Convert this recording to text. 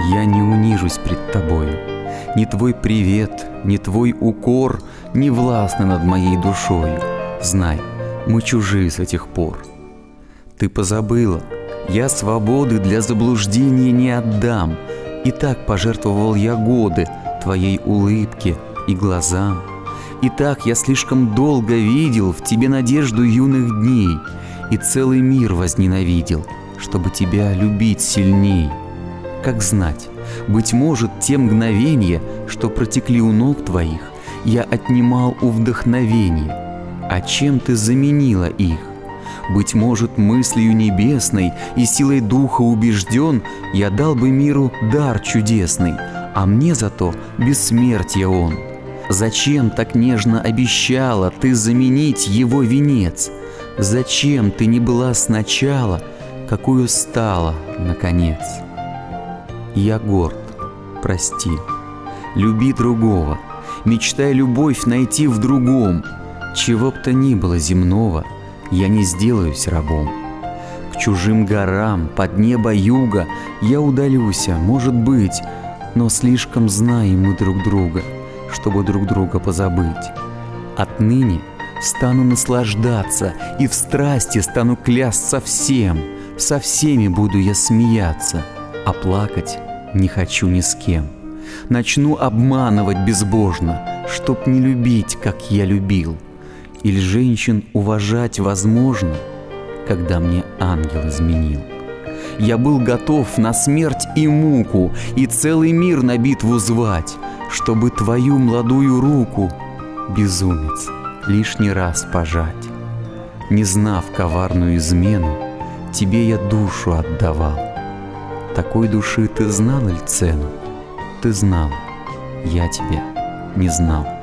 Я не унижусь пред тобою. Ни твой привет, ни твой укор не властны над моей душою. Знай, мы чужие с этих пор. Ты позабыла, я свободы для заблуждения не отдам. И так пожертвовал я годы твоей улыбке и глазам. И так я слишком долго видел в тебе надежду юных дней, и целый мир возненавидел, чтобы тебя любить сильней. Как знать, быть может, те мгновенья, что протекли у ног твоих, я отнимал у вдохновения. А чем ты заменила их? Быть может, мыслью небесной и силой духа убежден, я дал бы миру дар чудесный, а мне зато бессмертие он. Зачем так нежно обещала ты заменить его венец? Зачем ты не была сначала, какую стала, наконец? Я горд, прости, люби другого, мечтай любовь найти в другом. Чего б то ни было земного, я не сделаюсь рабом. К чужим горам, под небо юга я удалюся, может быть, но слишком знаем мы друг друга, чтобы друг друга позабыть. Отныне стану наслаждаться и в страсти стану клясться всем. Со всеми буду я смеяться, а плакать не хочу ни с кем. Начну обманывать безбожно, чтоб не любить, как я любил. Или женщин уважать возможно, когда мне ангел изменил. Я был готов на смерть и муку, и целый мир на битву звать, чтобы твою молодую руку, безумец, лишний раз пожать. Не знав коварную измену, тебе я душу отдавал. Такой души ты знал ли цену? Ты знал, я тебя не знал.